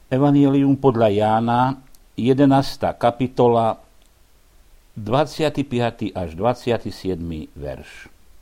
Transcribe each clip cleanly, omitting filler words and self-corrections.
Evanjelium podľa Jána, 11. kapitola, 25. až 27. verš.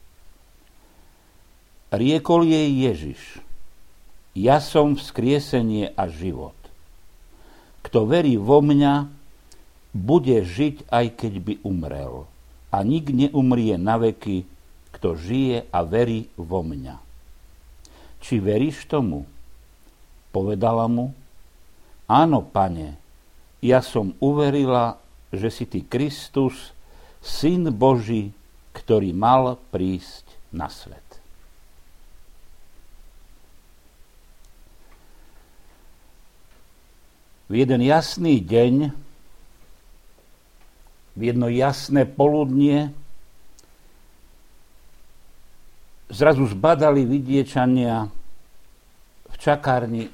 Riekol jej Ježiš: Ja som vzkriesenie a život. Kto verí vo mňa, bude žiť, aj keď by umrel. A nik neumrie na veky, kto žije a verí vo mňa. Či veríš tomu? Povedala mu: Áno, Pane, ja som uverila, že si ty Kristus, Syn Boží, ktorý mal prísť na svet. V jeden jasný deň, v jedno jasné poludnie, zrazu zbadali vidiečania v čakárni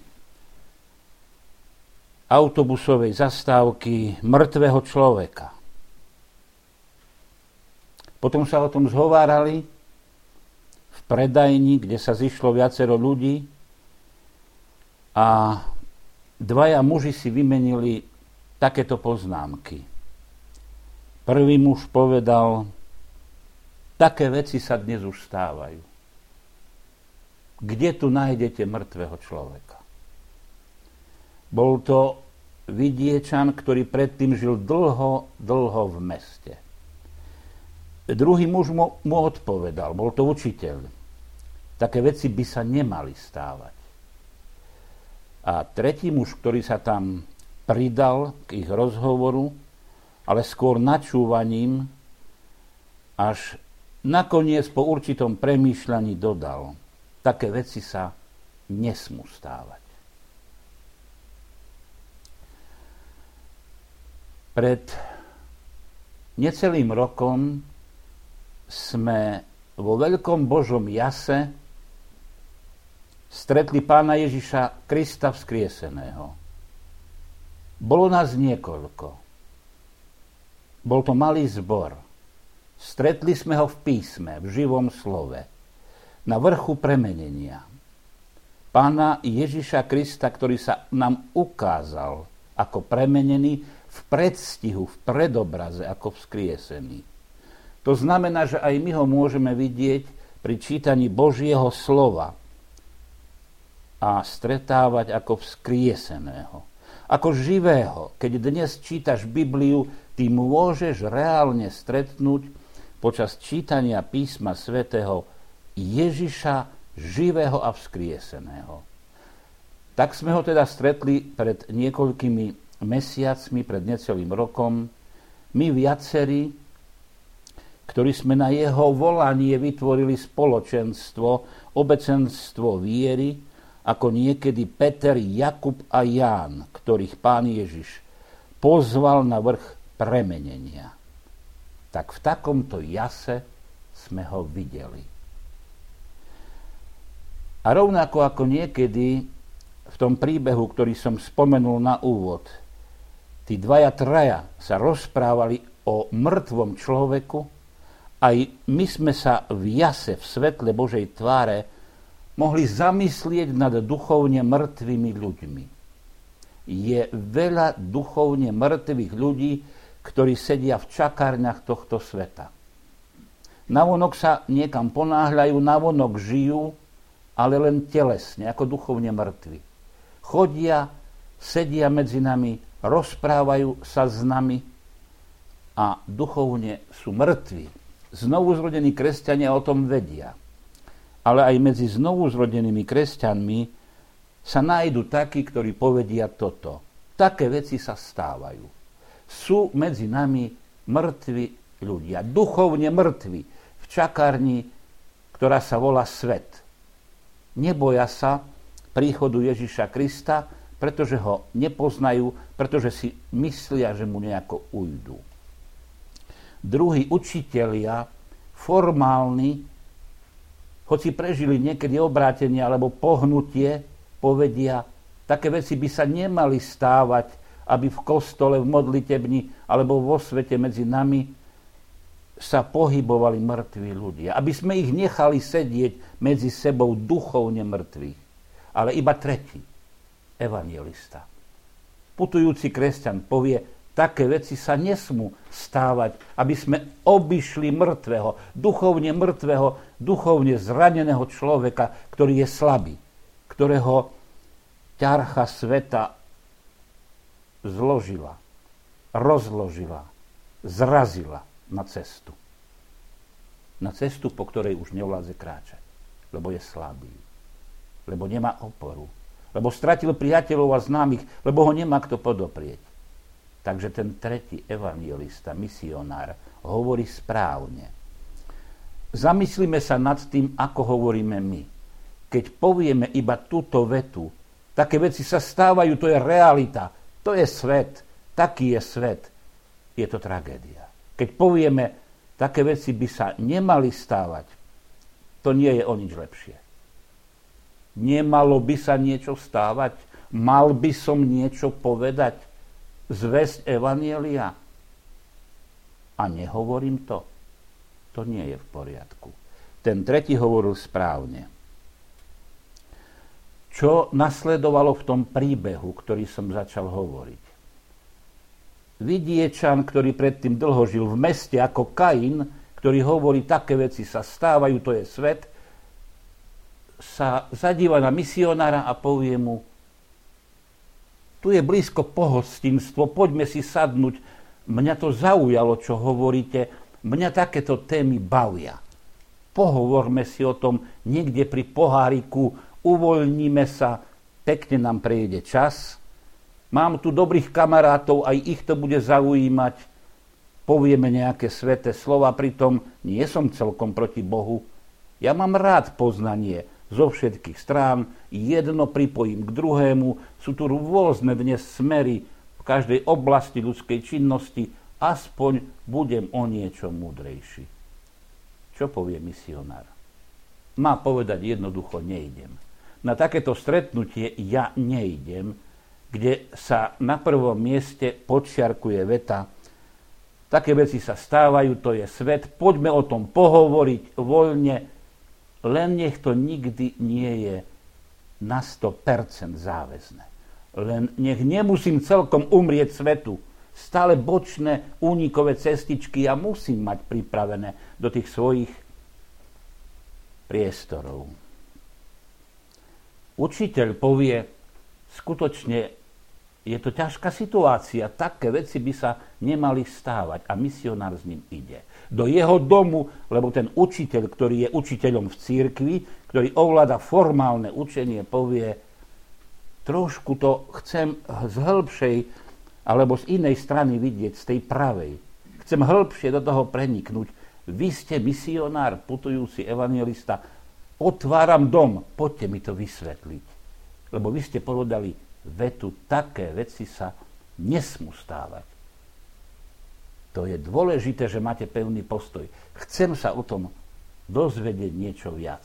autobusovej zastávky mŕtvého človeka. Potom sa o tom zhovárali v predajni, kde sa zišlo viacero ľudí, a dvaja muži si vymenili takéto poznámky. Prvý muž povedal: Také veci sa dnes už stávajú. Kde tu nájdete mŕtvého človeka? Bol to vidiečan, ktorý predtým žil dlho v meste. Druhý muž mu odpovedal, bol to učiteľ: Také veci by sa nemali stávať. A tretí muž, ktorý sa tam pridal k ich rozhovoru, ale skôr načúvaním, až nakoniec po určitom premýšľaní dodal: Také veci sa nesmú stávať. Pred necelým rokom sme vo veľkom Božom jase stretli Pána Ježiša Krista vzkrieseného. Bolo nás niekoľko. Bol to malý zbor. Stretli sme ho v písme, v živom slove, na vrchu premenenia. Pána Ježiša Krista, ktorý sa nám ukázal ako premenený, v predstihu, v predobraze ako vzkriesený. To znamená, že aj my ho môžeme vidieť pri čítaní Božieho slova a stretávať ako vzkrieseného, ako živého. Keď dnes čítaš Bibliu, ty môžeš reálne stretnúť počas čítania písma svätého Ježiša živého a vzkrieseného. Tak sme ho teda stretli pred niekoľkými mesiacmi, pred necelým rokom, my viacerí, ktorí sme na jeho volanie vytvorili spoločenstvo, obecenstvo viery, ako niekedy Peter, Jakub a Ján, ktorých Pán Ježiš pozval na vrch premenenia. Tak v takomto jase sme ho videli. A rovnako ako niekedy v tom príbehu, ktorý som spomenul na úvod, tí dvaja, traja sa rozprávali o mŕtvom človeku, aj my sme sa v jase, v svetle Božej tváre, mohli zamyslieť nad duchovne mŕtvými ľuďmi. Je veľa duchovne mŕtvych ľudí, ktorí sedia v čakárniach tohto sveta. Navonok sa niekam ponáhľajú, navonok žijú, ale len telesne, ako duchovne mŕtvi. Chodia, sedia medzi nami, rozprávajú sa s nami a duchovne sú mŕtvi. Znovuzrodení kresťania o tom vedia. Ale aj medzi znovuzrodenými kresťanmi sa nájdu takí, ktorí povedia toto: Také veci sa stávajú. Sú medzi nami mŕtvi ľudia, duchovne mŕtvi, v čakárni, ktorá sa volá svet. Neboja sa príchodu Ježiša Krista, pretože ho nepoznajú, pretože si myslia, že mu nejako ujdu. Druhí učitelia, formálni, hoci prežili niekedy obrátenie alebo pohnutie, povedia: Také veci by sa nemali stávať, aby v kostole, v modlitebni alebo vo svete medzi nami sa pohybovali mŕtvi ľudia. Aby sme ich nechali sedieť medzi sebou duchovne mŕtvych. Ale iba tretí evanjelista Putujúci kresťan povie, také veci sa nesmú stávať, aby sme obišli mŕtvého, duchovne zraneného človeka, ktorý je slabý, ktorého ťarcha sveta zložila, rozložila, zrazila na cestu. Na cestu, po ktorej už nevládze kráčať, lebo je slabý, lebo nemá oporu, lebo stratil priateľov a známych, lebo ho nemá kto podoprieť. Takže ten tretí evanjelista, misionár, hovorí správne. Zamyslíme sa nad tým, ako hovoríme my. Keď povieme iba túto vetu, také veci sa stávajú, to je realita, to je svet, taký je svet, je to tragédia. Keď povieme, také veci by sa nemali stávať, to nie je o nič lepšie. Nemalo by sa niečo stávať, mal by som niečo povedať, zvesť evanjelia. A nehovorím to. To nie je v poriadku. Ten tretí hovoril správne. Čo nasledovalo v tom príbehu, ktorý som začal hovoriť? Vidiečan, ktorý predtým dlho žil v meste ako Kain, ktorý hovorí, také veci sa stávajú, to je svet, sa zadíva na misionára a povie mu, tu je blízko pohostinstvo, poďme si sadnúť. Mňa to zaujalo, čo hovoríte. Mňa takéto témy bavia. Pohovorme si o tom niekde pri poháriku, uvoľníme sa, pekne nám prejde čas. Mám tu dobrých kamarátov, aj ich to bude zaujímať. Povieme nejaké sväté slova, pritom nie som celkom proti Bohu. Ja mám rád poznanie zo všetkých strán, jedno pripojím k druhému, sú tu rôzne dnes smery v každej oblasti ľudskej činnosti, aspoň budem o niečo múdrejší. Čo povie misionár? Má povedať jednoducho, nejdem. Na takéto stretnutie ja nejdem, kde sa na prvom mieste podčiarkuje veta, také veci sa stávajú, to je svet, poďme o tom pohovoriť voľne, len nech to nikdy nie je na 100% záväzné. Len nech nemusím celkom umrieť svetu. Stále bočné únikové cestičky ja musím mať pripravené do tých svojich priestorov. Učiteľ povie, skutočne je to ťažká situácia, také veci by sa nemali stávať a misionár s ním ide. Do jeho domu, lebo ten učiteľ, ktorý je učiteľom v cirkvi, ktorý ovláda formálne učenie, povie, trošku to chcem z hĺbšej alebo z inej strany vidieť, z tej pravej. Chcem hĺbšie do toho preniknúť. Vy ste misionár, putujúci evanjelista, otváram dom, poďte mi to vysvetliť. Lebo vy ste povedali vetu, také veci sa nesmú stávať. To je dôležité, že máte pevný postoj. Chcem sa o tom dozvedieť niečo viac.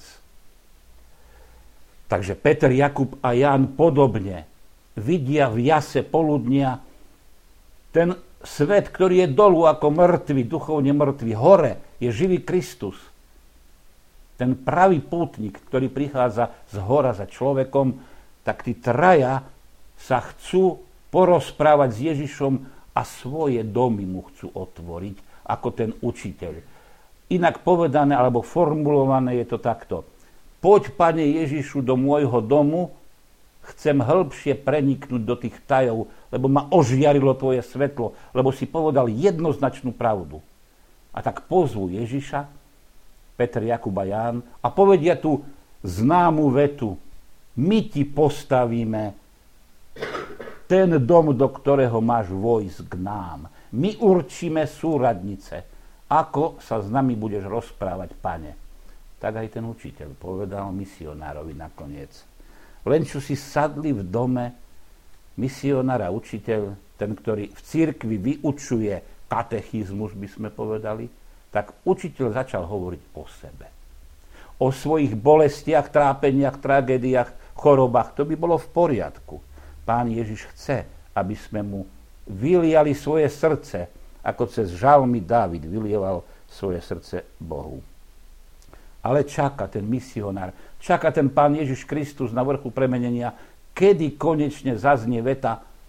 Takže Peter, Jakub a Ján podobne vidia v jase poludnia ten svet, ktorý je dolu ako mŕtvy, duchovne mŕtvy. Hore je živý Kristus. Ten pravý pútnik, ktorý prichádza z hora za človekom, tak tí traja sa chcú porozprávať s Ježišom a svoje domy mu chcú otvoriť ako ten učiteľ. Inak povedané alebo formulované je to takto. Poď, Pane Ježišu, do môjho domu, chcem hĺbšie preniknúť do tých tajov, lebo ma ožiarilo tvoje svetlo, lebo si povedal jednoznačnú pravdu. A tak pozvú Ježiša, Peter, Jakub a Ján, a povedia tú známu vetu. My ti postavíme ten dom, do ktorého máš vojsť k nám. My určíme súradnice, ako sa s nami budeš rozprávať, Pane. Tak aj ten učiteľ povedal misionárovi nakoniec. Len čo si sadli v dome, misionár a učiteľ, ten, ktorý v cirkvi vyučuje katechizmus, by sme povedali, tak učiteľ začal hovoriť o sebe. O svojich bolestiach, trápeniach, tragédiách, chorobách. To by bolo v poriadku. Pán Ježiš chce, aby sme mu vyliali svoje srdce, ako cez žalmy Dávid vylieval svoje srdce Bohu. Ale čaká ten misionár, čaká ten Pán Ježiš Kristus na vrchu premenenia, kedy konečne zaznie veta,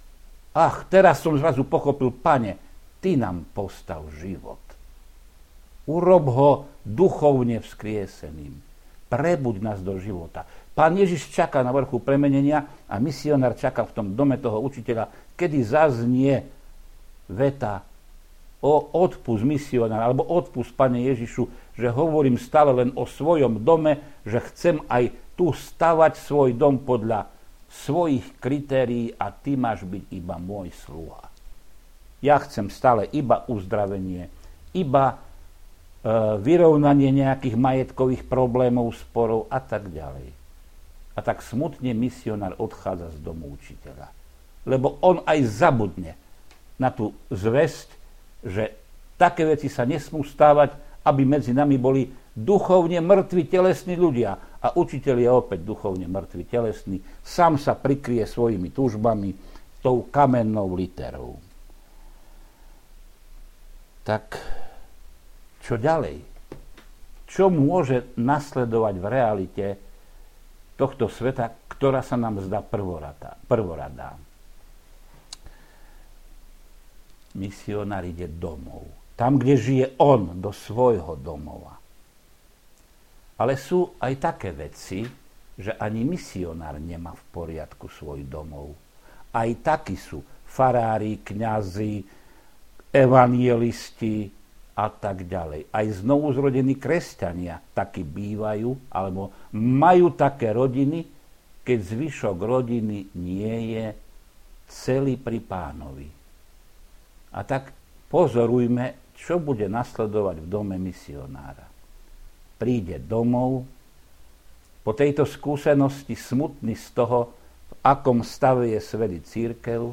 Ach, teraz som zrazu pochopil, Pane, Ty nám postav život. Urob ho duchovne vzkrieseným. Prebuď nás do života. Pán Ježiš čaká na vrchu premenenia a misionár čaká v tom dome toho učiteľa, kedy zaznie veta odpust misionára, alebo odpust, Pane Ježišu, že hovorím stále len o svojom dome, že chcem aj tu stavať svoj dom podľa svojich kritérií a Ty máš byť iba môj sluha. Ja chcem stále iba uzdravenie, iba vyrovnanie nejakých majetkových problémov, sporov a tak ďalej. A tak smutne misionár odchádza z domu učiteľa. Lebo on aj zabudne na tú zvesť, že také veci sa nesmú stávať, aby medzi nami boli duchovne mŕtvi telesní ľudia. A učiteľ je opäť duchovne mŕtvy telesný. Sám sa prikrie svojimi túžbami tou kamennou literou. Tak čo ďalej? Čo môže nasledovať v realite tohto sveta, ktorá sa nám zdá prvoradá? Misionár ide domov. Tam, kde žije on, do svojho domova. Ale sú aj také veci, že ani misionár nemá v poriadku svoj domov. Aj takí sú farári, kňazi, evangelisti a tak ďalej. Aj znovuzrodení kresťania takí bývajú, alebo majú také rodiny, keď zvyšok rodiny nie je celý pri Pánovi. A tak pozorujme, čo bude nasledovať v dome misionára. Príde domov, po tejto skúsenosti smutný z toho, v akom stave je svätý cirkev,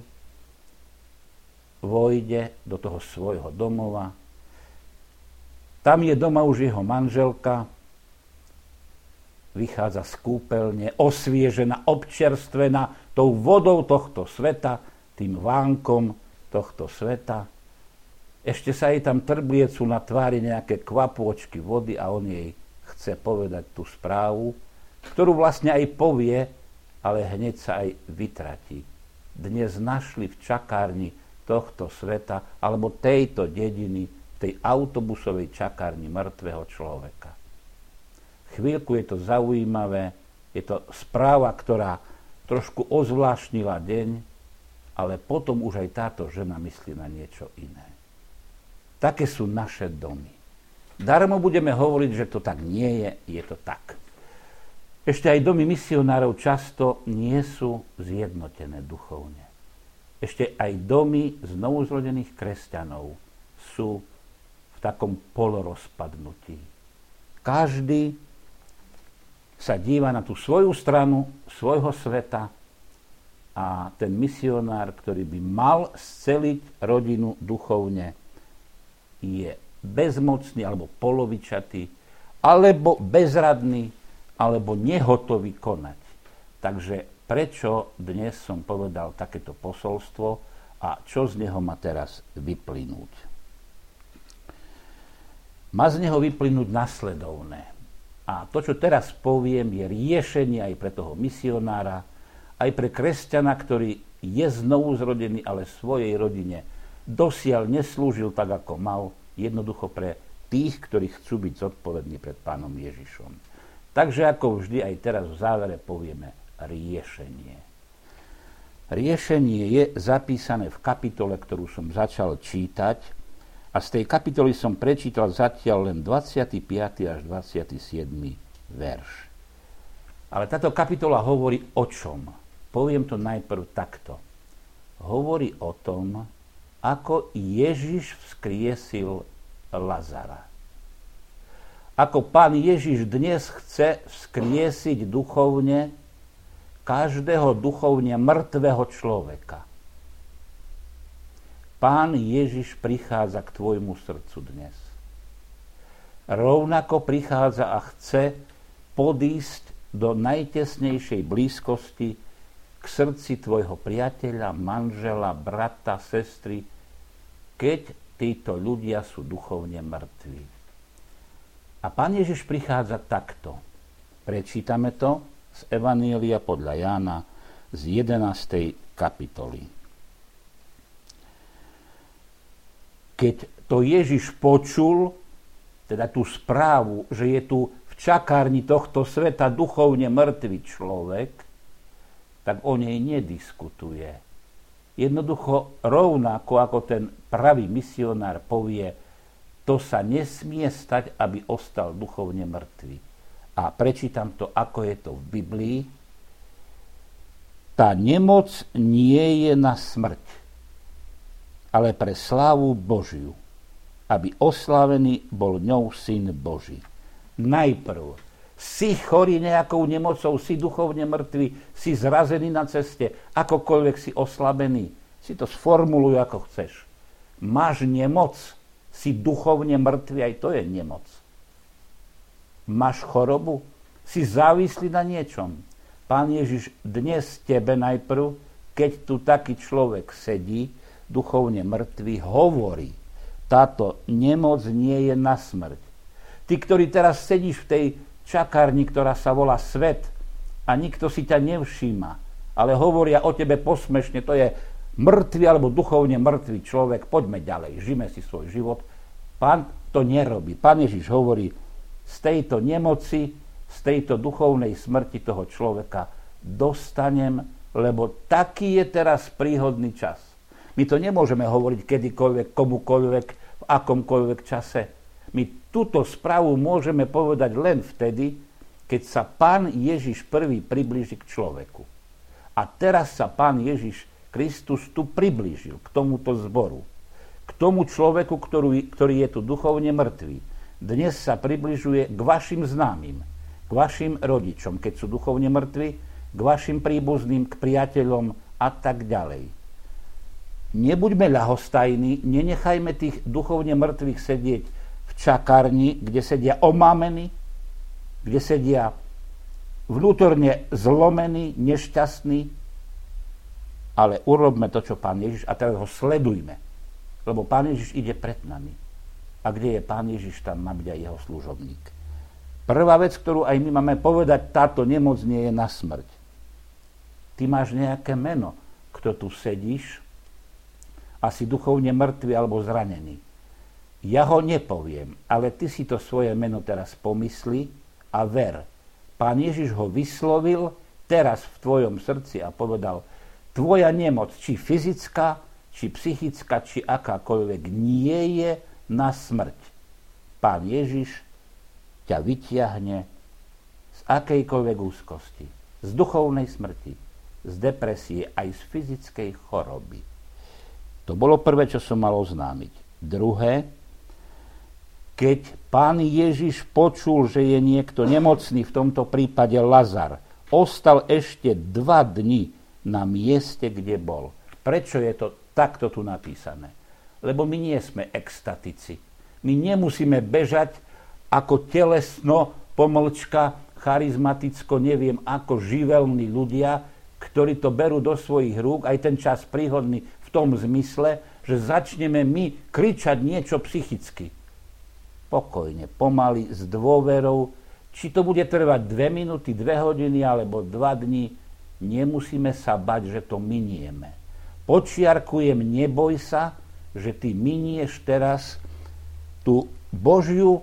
vojde do toho svojho domova. Tam je doma už jeho manželka, vychádza z kúpeľne, osviežená, občerstvená tou vodou tohto sveta, tým vánkom tohto sveta. Ešte sa jej tam trbliecú na tvári nejaké kvapôčky vody a on jej chce povedať tú správu, ktorú vlastne aj povie, ale hneď sa aj vytratí. Dnes našli v čakárni tohto sveta alebo tejto dediny, tej autobusovej čakárni mŕtvého človeka. Chvíľku je to zaujímavé, je to správa, ktorá trošku ozvláštnila deň, ale potom už aj táto žena myslí na niečo iné. Také sú naše domy. Darmo budeme hovoriť, že to tak nie je, je to tak. Ešte aj domy misionárov často nie sú zjednotené duchovne. Ešte aj domy znovuzrodených kresťanov sú v takom polorozpadnutí. Každý sa díva na tú svoju stranu, svojho sveta a ten misionár, ktorý by mal sceliť rodinu duchovne, je bezmocný alebo polovičatý, alebo bezradný, alebo nehotový konať. Takže prečo dnes som povedal takéto posolstvo a čo z neho má teraz vyplynúť? Má z neho vyplynúť nasledovné. A to, čo teraz poviem, je riešenie aj pre toho misionára, aj pre kresťana, ktorý je znovuzrodený, ale svojej rodine dosiaľ neslúžil tak, ako mal, jednoducho pre tých, ktorí chcú byť zodpovední pred Pánom Ježišom. Takže ako vždy aj teraz v závere povieme riešenie. Riešenie je zapísané v kapitole, ktorú som začal čítať, a z tej kapitoly som prečítal zatiaľ len 25. až 27. verš. Ale táto kapitola hovorí o čom? Poviem to najprv takto. Hovorí o tom, ako Ježiš vzkriesil Lazara. Ako Pán Ježiš dnes chce vzkriesiť duchovne každého duchovne mŕtvého človeka. Pán Ježiš prichádza k tvojmu srdcu dnes. Rovnako prichádza a chce podísť do najtesnejšej blízkosti k srdci tvojho priateľa, manžela, brata, sestry, keď títo ľudia sú duchovne mŕtvi. A Pán Ježiš prichádza takto. Prečítame to z Evanjelia podľa Jána z 11. kapitoly. keď to Ježiš počul, teda tú správu, že je tu v čakárni tohto sveta duchovne mŕtvý človek, tak o nej nediskutuje. Jednoducho rovnako ako ten pravý misionár povie, to sa nesmie stať, aby ostal duchovne mŕtvy. A prečítam to, ako je to v Biblii. Tá nemoc nie je na smrť, ale pre slávu Božiu, aby oslávený bol ňou Syn Boží. Najprv si chorý nejakou nemocou, si duchovne mŕtvy, si zrazený na ceste, akokoľvek si oslabený. Si to sformuluj, ako chceš. Máš nemoc, si duchovne mŕtvy, aj to je nemoc. Máš chorobu, si závislý na niečom. Pán Ježiš dnes tebe najprv, keď tu taký človek sedí, duchovne mŕtvy, hovorí, táto nemoc nie je na smrť. Ty, ktorý teraz sedíš v tej čakárni, ktorá sa volá svet a nikto si ťa nevšíma, ale hovoria o tebe posmešne, to je mŕtvy alebo duchovne mŕtvý človek, poďme ďalej, žijme si svoj život. Pán to nerobí. Pán Ježiš hovorí, z tejto nemoci, z tejto duchovnej smrti toho človeka dostanem, lebo taký je teraz príhodný čas. My to nemôžeme hovoriť kedykoľvek, komukoľvek, v akomkoľvek čase. My túto správu môžeme povedať len vtedy, keď sa Pán Ježiš prvý priblíži k človeku. A teraz sa Pán Ježiš Kristus tu priblížil k tomuto zboru. K tomu človeku, ktorý je tu duchovne mŕtvý. Dnes sa približuje k vašim známym, k vašim rodičom, keď sú duchovne mŕtvi, k vašim príbuzným, k priateľom a tak ďalej. Nebuďme ľahostajní, nenechajme tých duchovne mŕtvych sedieť v čakárni, kde sedia omámení, kde sedia vnútorne zlomení, nešťastní, ale urobme to, čo Pán Ježiš, a teraz ho sledujme, lebo Pán Ježiš ide pred nami. A kde je Pán Ježiš, tam má byť aj jeho služobník. Prvá vec, ktorú aj my máme povedať, táto nemoc nie je na smrť. Ty máš nejaké meno, kto tu sedíš a si duchovne mŕtvy alebo zranený. Ja ho nepoviem, ale ty si to svoje meno teraz pomysli a ver. Pán Ježiš ho vyslovil teraz v tvojom srdci a povedal, tvoja nemoc, či fyzická, či psychická, či akákoľvek, nie je na smrť. Pán Ježiš ťa vytiahne z akejkoľvek úzkosti, z duchovnej smrti, z depresie, aj z fyzickej choroby. To bolo prvé, čo som mal oznámiť. Druhé, keď Pán Ježiš počul, že je niekto nemocný, v tomto prípade Lazar, ostal ešte 2 dni na mieste, kde bol. Prečo je to takto tu napísané? Lebo my nie sme extatici. My nemusíme bežať ako telesno, pomlčka, charizmaticko, neviem ako živelní ľudia, ktorí to berú do svojich rúk, aj ten čas príhodný v tom zmysle, že začneme my kričať niečo psychicky. Pokojne, pomaly, s dôverou. Či to bude trvať 2 minúty, 2 hodiny alebo 2 dní, nemusíme sa bať, že to minieme. Počiarkujem, neboj sa, že ty minieš teraz tú Božiu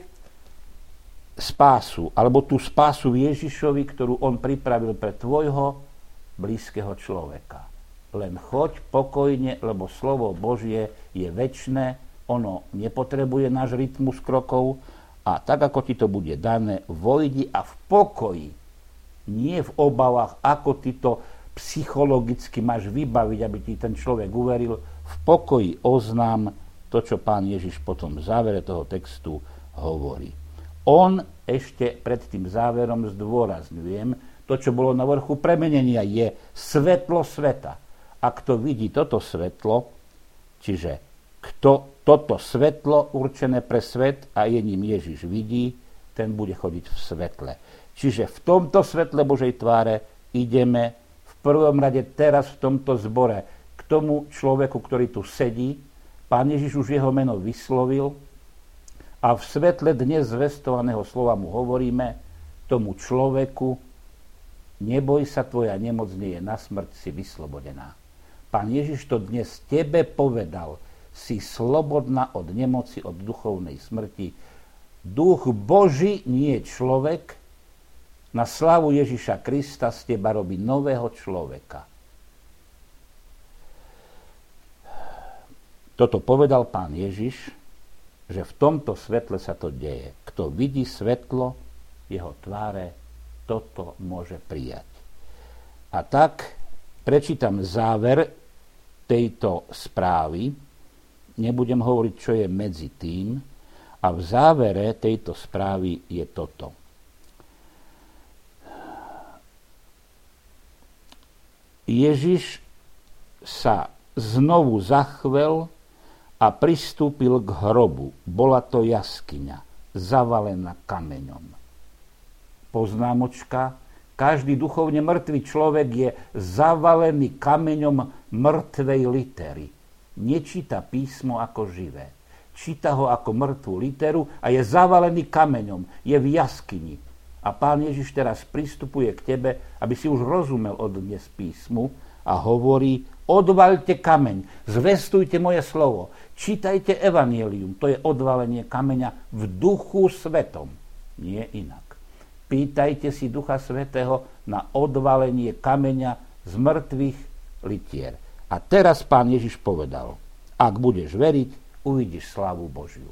spásu, alebo tú spásu v Ježišovi, ktorú on pripravil pre tvojho blízkeho človeka. Len choď pokojne, lebo slovo Božie je večné, ono nepotrebuje náš rytmus krokov a tak, ako ti to bude dané, vojdi a v pokoji, nie v obavách, ako ty to psychologicky máš vybaviť, aby ti ten človek uveril, v pokoji oznám to, čo Pán Ježiš potom v závere toho textu hovorí. On ešte pred tým záverom zdôrazňujem, to, čo bolo na vrchu premenenia, je svetlo sveta. A kto vidí toto svetlo, čiže kto toto svetlo určené pre svet a je ním Ježiš vidí, ten bude chodiť v svetle. Čiže v tomto svetle Božej tváre ideme v prvom rade teraz v tomto zbore k tomu človeku, ktorý tu sedí. Pán Ježiš už jeho meno vyslovil a v svetle dnes zvestovaného slova mu hovoríme tomu človeku, neboj sa, tvoja nemoc nie je na smrť, si vyslobodená. Pán Ježiš to dnes tebe povedal. si slobodná od nemoci, od duchovnej smrti. Duch Boží, nie človek, na slávu Ježiša Krista z teba robí nového človeka. Toto povedal Pán Ježiš, že v tomto svetle sa to deje. Kto vidí svetlo jeho tváre, toto môže prijať. A tak prečítam záver tejto správy. Nebudem hovoriť, čo je medzi tým. A v závere tejto správy je toto. Ježiš sa znovu zachvel a pristúpil k hrobu. Bola to jaskyňa, zavalená kameňom. Poznámočka: každý duchovne mŕtvý človek je zavalený kameňom mŕtvej litery. Nečíta písmo ako živé. Číta ho ako mŕtvú literu a je zavalený kameňom. Je v jaskyni. A Pán Ježiš teraz pristupuje k tebe, aby si už rozumel odnes písmu a hovorí: odvaľte kameň, zvestujte moje slovo, čítajte evanjelium. To je odvalenie kameňa v duchu svetom, nie inak. Pýtajte si Ducha Svätého na odvalenie kameňa z mŕtvych litier. A teraz Pán Ježiš povedal: ak budeš veriť, uvidíš slávu Božiu.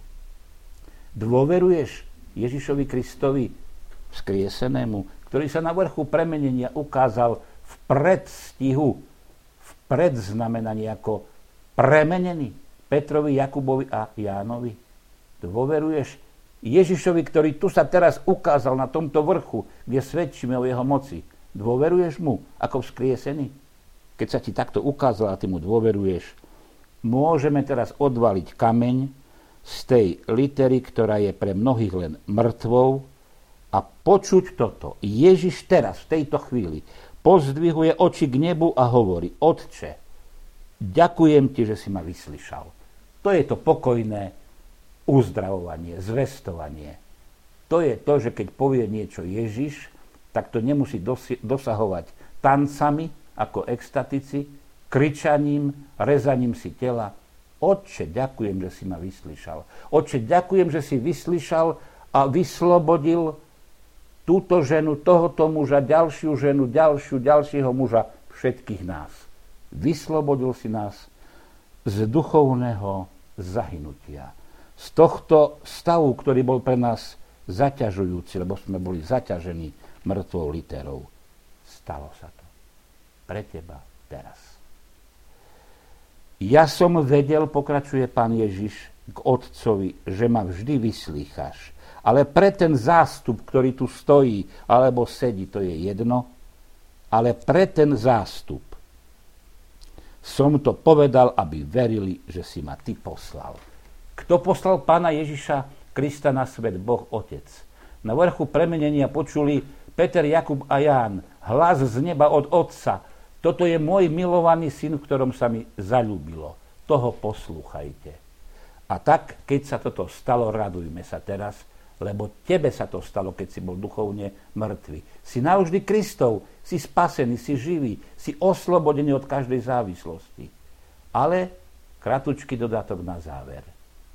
Dôveruješ Ježišovi Kristovi vzkriesenému, ktorý sa na vrchu premenenia ukázal v predstihu, v predznamenaní ako premenený Petrovi, Jakubovi a Jánovi? Dôveruješ Ježišovi, ktorý tu sa teraz ukázal na tomto vrchu, kde svedčíme o jeho moci? Dôveruješ mu ako vzkriesený? Keď sa ti takto ukázal a ty mu dôveruješ, môžeme teraz odvaliť kameň z tej litery, ktorá je pre mnohých len mŕtvou, a počuť toto. Ježiš teraz, v tejto chvíli, pozdvihuje oči k nebu a hovorí: Otče, ďakujem ti, že si ma vyslyšal. To je to pokojné uzdravovanie, zvestovanie. To je to, že keď povie niečo Ježiš, tak to nemusí dosahovať tancami ako extatici, kričaním, rezaním si tela. Otče, ďakujem, že si ma vyslyšal. Otče, ďakujem, že si vyslyšal a vyslobodil túto ženu, tohoto muža, ďalšiu ženu, ďalšieho muža, všetkých nás. Vyslobodil si nás z duchovného zahynutia. Z tohto stavu, ktorý bol pre nás zaťažujúci, lebo sme boli zaťažení mŕtvou literou. Stalo sa to. Pre teba teraz. Ja som vedel, pokračuje Pán Ježiš k Otcovi, že ma vždy vyslýchaš. Ale pre ten zástup, ktorý tu stojí alebo sedí, to je jedno, ale pre ten zástup som to povedal, aby verili, že si ma ty poslal. Kto poslal Pána Ježiša Krista na svet? Boh Otec. Na vrchu premenenia počuli Peter, Jakub a Ján hlas z neba od Otca: toto je môj milovaný syn, v ktorom sa mi zaľúbilo. Toho poslúchajte. A tak, keď sa toto stalo, radujme sa teraz, lebo tebe sa to stalo, keď si bol duchovne mŕtvy. Si navždy Kristov, si spasený, si živý, si oslobodený od každej závislosti. Ale kratučký dodatok na záver.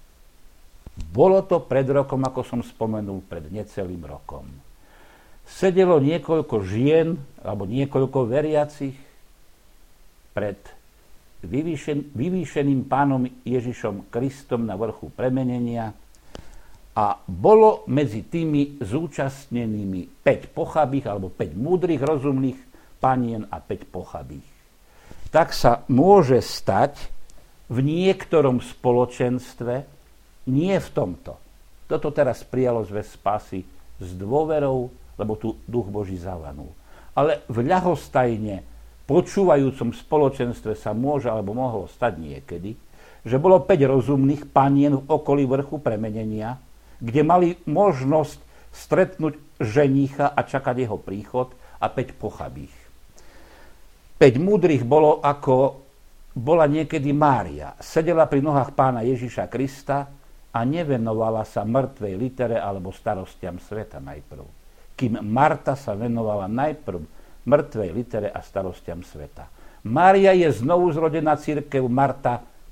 Bolo to pred rokom, ako som spomenul, pred necelým rokom. Sedelo niekoľko žien, alebo niekoľko veriacich pred vyvýšeným Pánom Ježišom Kristom na vrchu premenenia. A bolo medzi tými zúčastnenými 5 pochabých, alebo 5 múdrych, rozumných panien a 5 pochabých. Tak sa môže stať v niektorom spoločenstve, nie v tomto. Toto teraz prijalo zväz spásy s dôverou, lebo tu Duch Boží zavanul. Ale v ľahostajne počúvajúcom spoločenstve sa môže, alebo mohlo stať niekedy, že bolo 5 rozumných panien v okolí vrchu premenenia, kde mali možnosť stretnúť ženícha a čakať jeho príchod, a 5 pochabých. 5 múdrych bolo, ako bola niekedy Mária. Sedela pri nohách Pána Ježiša Krista a nevenovala sa mŕtvej litere alebo starostiam sveta najprv. Kým Marta sa venovala najprv mŕtvej litere a starostiam sveta. Mária je znovu zrodená cirkev, Marta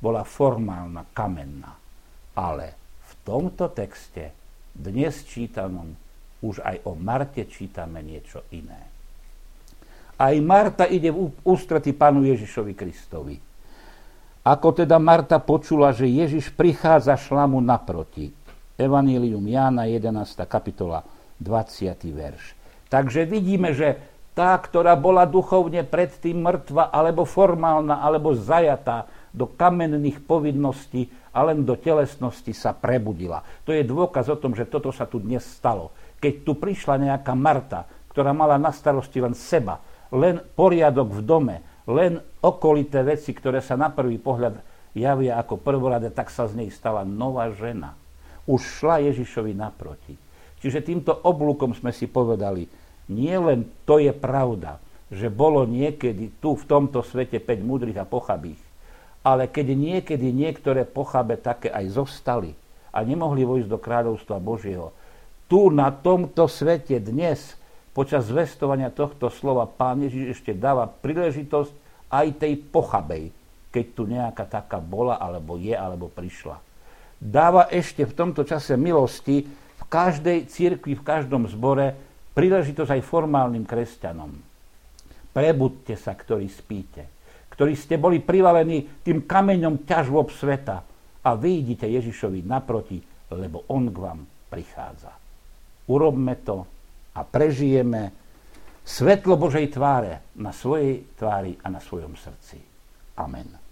bola formálna, kamenná. Ale v tomto texte, dnes čítanom, už aj o Marte čítame niečo iné. Aj Marta ide v ústrety Pánu Ježišovi Kristovi. Ako teda Marta počula, že Ježiš prichádza, šla mu naproti. Evanjelium Jána, 11. kapitola, 20. verš. Takže vidíme, že tá, ktorá bola duchovne predtým mŕtva, alebo formálna, alebo zajatá do kamenných povinností a len do telesnosti, sa prebudila. To je dôkaz o tom, že toto sa tu dnes stalo. Keď tu prišla nejaká Marta, ktorá mala na starosti len seba, len poriadok v dome, len okolité veci, ktoré sa na prvý pohľad javia ako prvoradé, tak sa z nej stala nová žena. Už šla Ježišovi naproti. Čiže týmto oblúkom sme si povedali, nie len to je pravda, že bolo niekedy tu v tomto svete 5 múdrych a pochabých, ale keď niekedy niektoré pochabé také aj zostali a nemohli vojsť do kráľovstva Božieho, tu na tomto svete dnes, počas zvestovania tohto slova, Pán Ježiš ešte dáva príležitosť aj tej pochabej, keď tu nejaká taká bola, alebo je, alebo prišla. Dáva ešte v tomto čase milosti v každej cirkvi, v každom zbore príležitosť aj formálnym kresťanom. Prebudte sa, ktorí spíte, ktorí ste boli privalení tým kameňom ťažôb sveta a vyjdite Ježišovi naproti, lebo on k vám prichádza. Urobme to a prežijeme svetlo Božej tváre na svojej tvári a na svojom srdci. Amen.